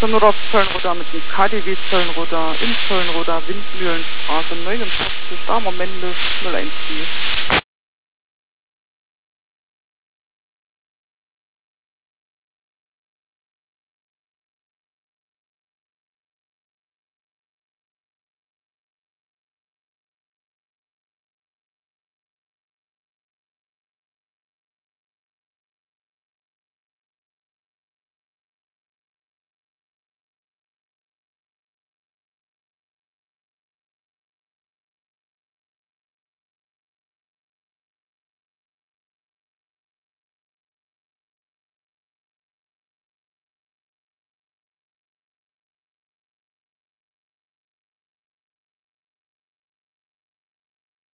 zur Nordostzöllenroda mit dem KDW-Zöllenroda, in Zöllenroda, Windmühlenstraße, 49, Damer Mende, 014.